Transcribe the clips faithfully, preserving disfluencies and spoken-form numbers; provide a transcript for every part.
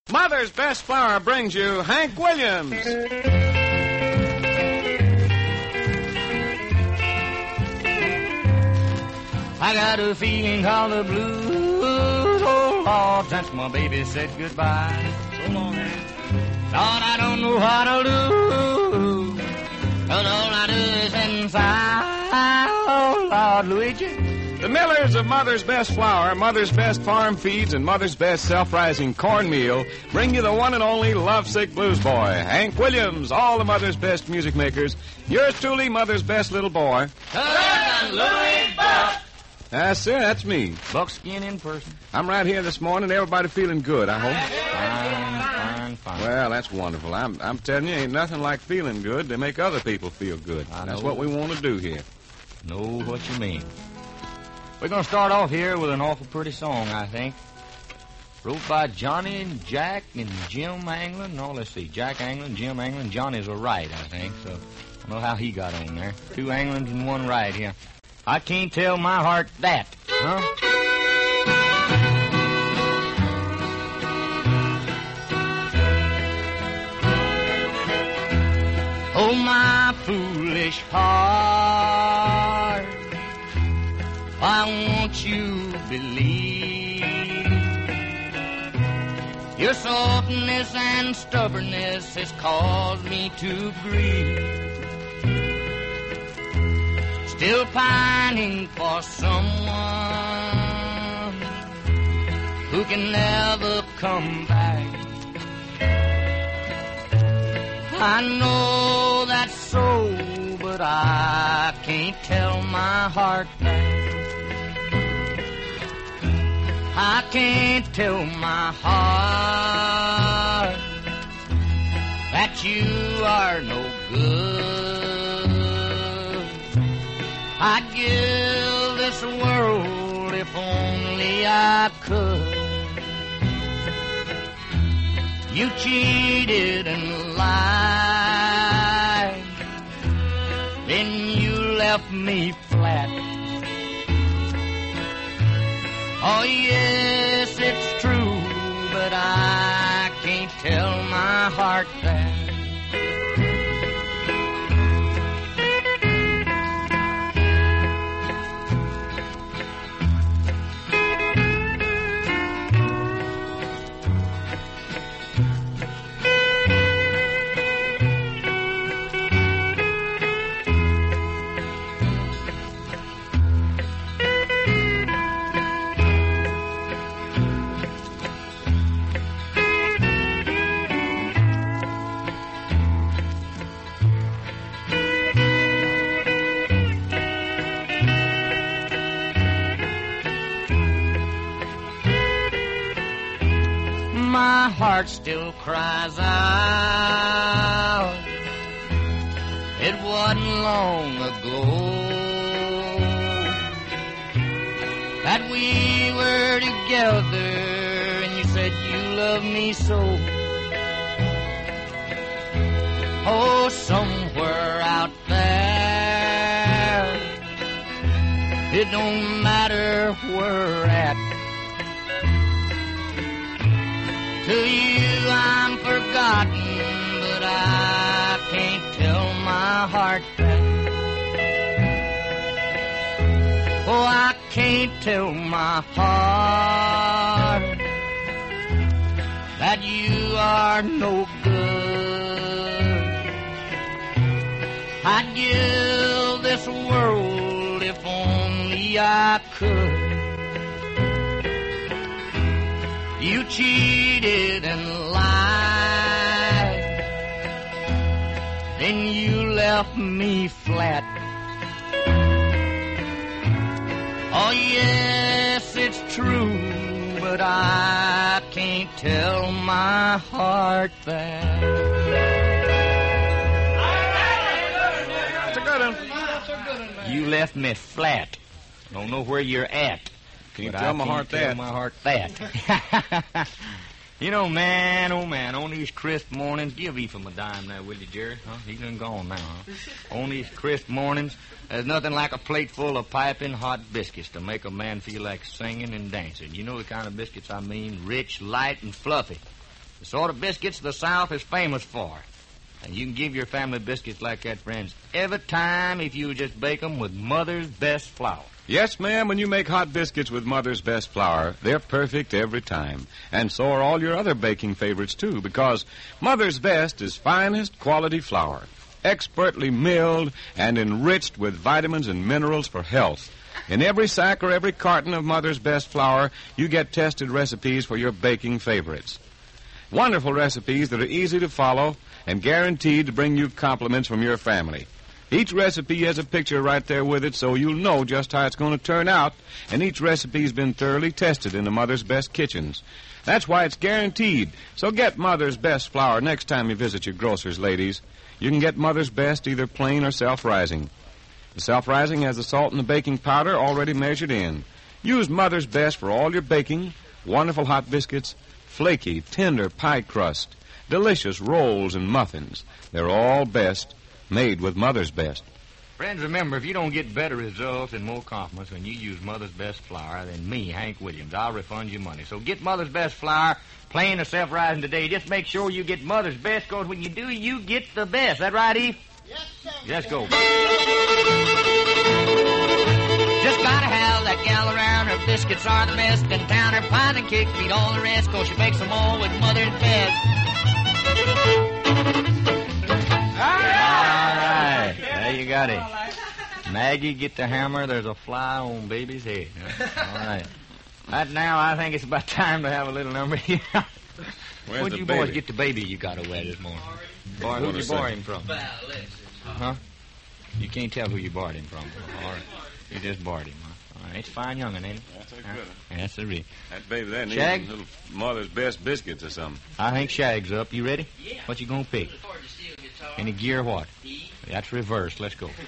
Mother's Best Flour brings you Hank Williams. I got a feeling called the blues, oh Lord, since my baby said goodbye. So long, Hank. Lord, I don't know what I'll do, but all I do is inside. Oh Lord, Luigi. The Millers of Mother's Best Flour, Mother's Best Farm Feeds, and Mother's Best Self-Rising Cornmeal bring you the one and only lovesick blues boy, Hank Williams, all the Mother's Best music makers. Yours truly, Mother's Best little boy. Cousin Louie Buck. Yes, sir, that's me. Buckskin in person. I'm right here this morning. Everybody feeling good, I hope. Fine, fine, fine. Well, that's wonderful. I'm, I'm telling you, ain't nothing like feeling good to make other people feel good. I That's know. what we want to do here. Know what you mean. We're going to start off here with an awful pretty song, I think. Wrote by Johnny and Jack and Jim Anglin. No, let's see. Jack Anglin, Jim Anglin. Johnny's a right, I think, so I don't know how he got on there. Two Anglins and one right here. I can't tell my heart that, huh? Oh, my foolish heart, why won't you believe your softness and stubbornness has caused me to grieve? Still pining for someone who can never come back. I know that's so, but I can't tell my heart that. I can't tell my heart that you are no good. I'd give this world if only I could. You cheated and lied, then you left me flat. Oh, yes, it's true, but I can't tell my heart that. My heart still cries out. It wasn't long ago that we were together and you said you loved me so. Oh, somewhere out there, it don't matter where we're at. To you I'm forgotten, but I can't tell my heart that. Oh, I can't tell my heart that you are no good. I'd give this world if only I could. You cheated and lied, then you left me flat. Oh, yes, it's true, but I can't tell my heart that. That's a good one. You left me flat. Don't know where you're at. Can you but tell I my can't heart tell that? my heart that. You know, man, oh man, on these crisp mornings, give Ephraim a dime now, will you, Jerry? Huh? He's done gone now, huh? On these crisp mornings, there's nothing like a plate full of piping hot biscuits to make a man feel like singing and dancing. You know the kind of biscuits I mean? Rich, light, and fluffy. The sort of biscuits the South is famous for. And you can give your family biscuits like that, friends, every time if you just bake them with Mother's Best flour. Yes, ma'am, when you make hot biscuits with Mother's Best flour, they're perfect every time. And so are all your other baking favorites, too, because Mother's Best is finest quality flour, expertly milled and enriched with vitamins and minerals for health. In every sack or every carton of Mother's Best flour, you get tested recipes for your baking favorites. Wonderful recipes that are easy to follow and guaranteed to bring you compliments from your family. Each recipe has a picture right there with it, so you'll know just how it's going to turn out, and each recipe's been thoroughly tested in the Mother's Best kitchens. That's why it's guaranteed. So get Mother's Best flour next time you visit your grocer's, ladies. You can get Mother's Best either plain or self-rising. The self-rising has the salt and the baking powder already measured in. Use Mother's Best for all your baking, wonderful hot biscuits, flaky, tender pie crust, delicious rolls and muffins. They're all best, made with Mother's Best. Friends, remember, if you don't get better results and more compliments when you use Mother's Best flour than me, Hank Williams, I'll refund you money. So get Mother's Best flour, plain or self-rising today. Just make sure you get Mother's Best, because when you do, you get the best. That right, Eve? Yes, sir. Let's go. Just gotta have that gal around. Her biscuits are the best in town. Her pies and cakes beat all the rest, 'cause she bakes them all with Mother's Best. All right. There you got it. Maggie, get the hammer. There's a fly on baby's head. All right. Right now, I think it's about time to have a little number here. Where's Where'd the you baby? boys get the baby you got away this morning? Boy, who'd you borrow him from? Huh? You can't tell who you borrowed him from. All right. You just borrowed him, huh? All right. It's a fine young'un, ain't it? That's a Huh? good one. That's the real. That baby there needs Shag? little Mother's Best biscuits or something. I think Shag's up. You ready? Yeah. What you gonna pick? Chord to steel guitar. Any gear what? E. That's reversed. Let's go.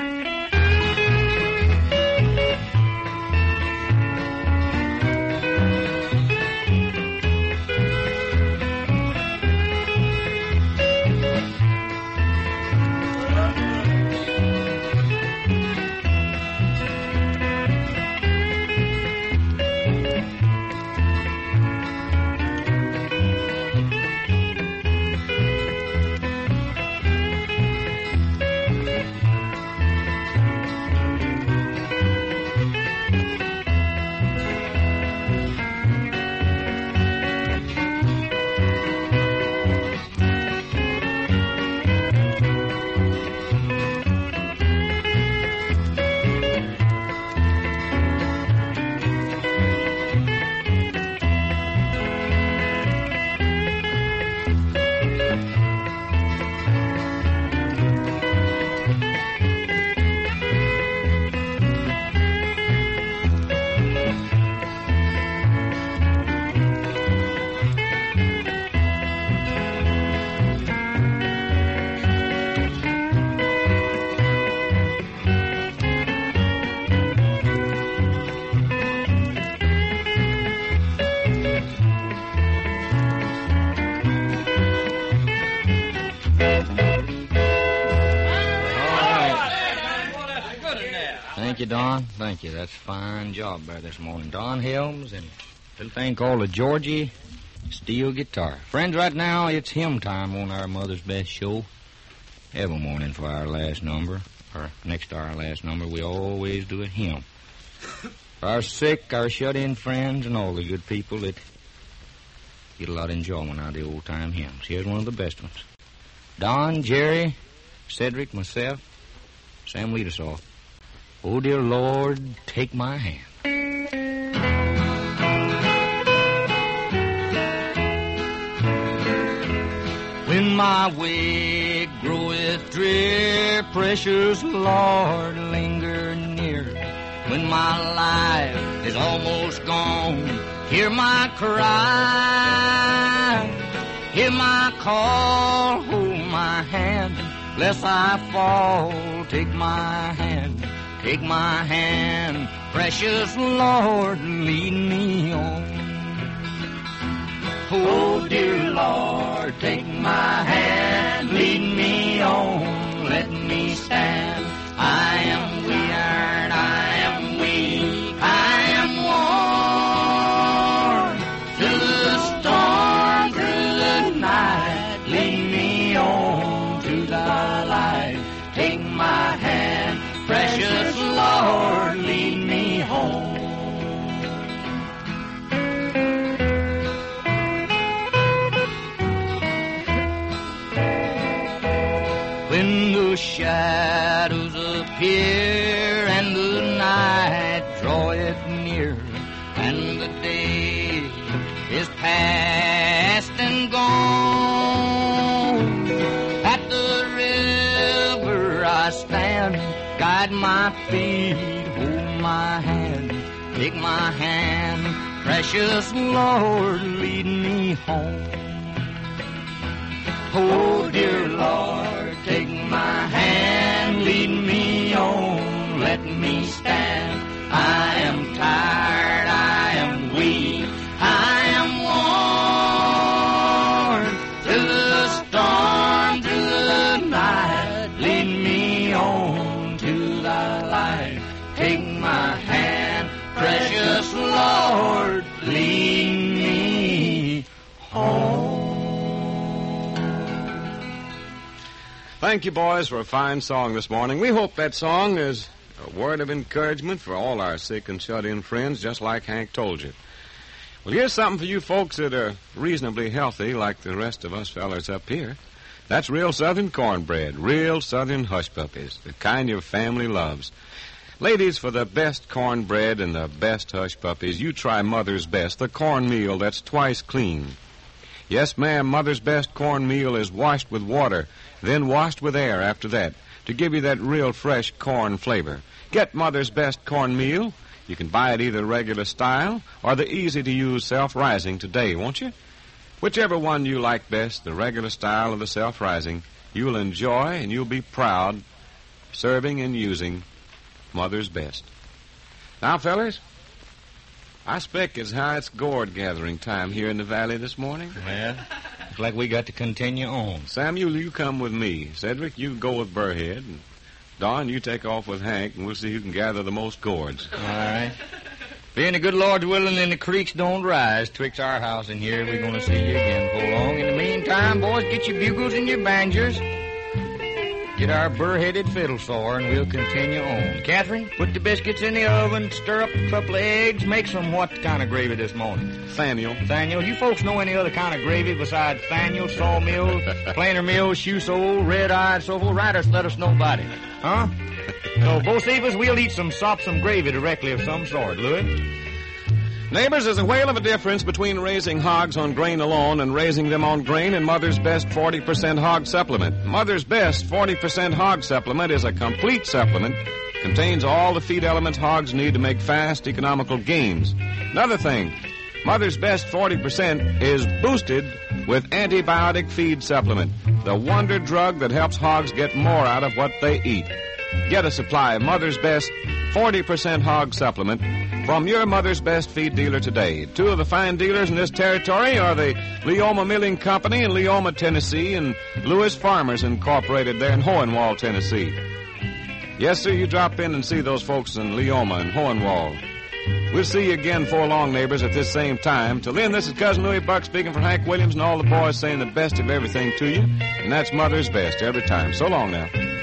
Thank you, Don. Thank you. That's a fine job there this morning. Don Helms and a little thing called a Georgie steel guitar. Friends, right now it's hymn time on our Mother's Best show. Every morning for our last number, or next to our last number, we always do a hymn. For our sick, our shut-in friends, and all the good people that get a lot of enjoyment out of the old-time hymns. Here's one of the best ones. Don, Jerry, Cedric, myself, Sam, lead us off. Oh, dear Lord, take my hand. When my way groweth drear, precious Lord, linger near me. When my life is almost gone, hear my cry, hear my call, hold my hand, lest I fall, take my hand. Take my hand, precious Lord, lead me on. Oh, dear Lord, take my hand, lead me on. Let me stand. I am weird, I am weak, I am worn. Through the storm, through the shadows appear, and the night draweth near, and the day is past and gone. At the river I stand, guide my feet, hold my hand, take my hand, precious Lord, lead me home. Oh, dear Lord, take my hand, lead me on, let me stand. I am tired, I am weak, I am worn. Through the storm, through the night, lead me on to thy light. Take my hand, precious Lord, lead me home. Thank you, boys, for a fine song this morning. We hope that song is a word of encouragement for all our sick and shut-in friends, just like Hank told you. Well, here's something for you folks that are reasonably healthy, like the rest of us fellers up here. That's real Southern cornbread, real Southern hush puppies, the kind your family loves. Ladies, for the best cornbread and the best hush puppies, you try Mother's Best, the cornmeal that's twice clean. Yes, ma'am, Mother's Best cornmeal is washed with water, then washed with air after that, to give you that real fresh corn flavor. Get Mother's Best cornmeal. You can buy it either regular style or the easy-to-use self-rising today, won't you? Whichever one you like best, the regular style or the self-rising, you'll enjoy and you'll be proud serving and using Mother's Best. Now, fellers, I expect it's how it's gourd gathering time here in the valley this morning. Well, looks like we got to continue on. Samuel, you come with me. Cedric, you go with Burrhead. And Don, you take off with Hank, and we'll see who can gather the most gourds. All right. Being the good Lord's willing and the creeks don't rise twixt our house and here, we're going to see you again before long. In the meantime, boys, get your bugles and your banjos. Get our burr-headed fiddle sore, and we'll continue on. Catherine, put the biscuits in the oven, stir up a couple of eggs, make some what kind of gravy this morning? Thaniel. Thaniel, you folks know any other kind of gravy besides Thaniel, sawmill, plainer mill, shoe sole, red-eyed, so forth? Write us, let us know about it. Huh? So, Bocephus, we'll eat some sop, some gravy directly of some sort. Louis? Neighbors, there's a whale of a difference between raising hogs on grain alone and raising them on grain in Mother's Best forty percent Hog Supplement. Mother's Best forty percent Hog Supplement is a complete supplement, contains all the feed elements hogs need to make fast, economical gains. Another thing, Mother's Best forty percent is boosted with antibiotic feed supplement, the wonder drug that helps hogs get more out of what they eat. Get a supply of Mother's Best forty percent Hog Supplement from your Mother's Best feed dealer today. Two of the fine dealers in this territory are the Leoma Milling Company in Leoma, Tennessee, and Lewis Farmers Incorporated there in Hohenwald, Tennessee. Yes, sir, you drop in and see those folks in Leoma and Hohenwald. We'll see you again before long, neighbors, at this same time. Till then, this is Cousin Louie Buck speaking for Hank Williams and all the boys saying the best of everything to you, and that's Mother's Best every time. So long now.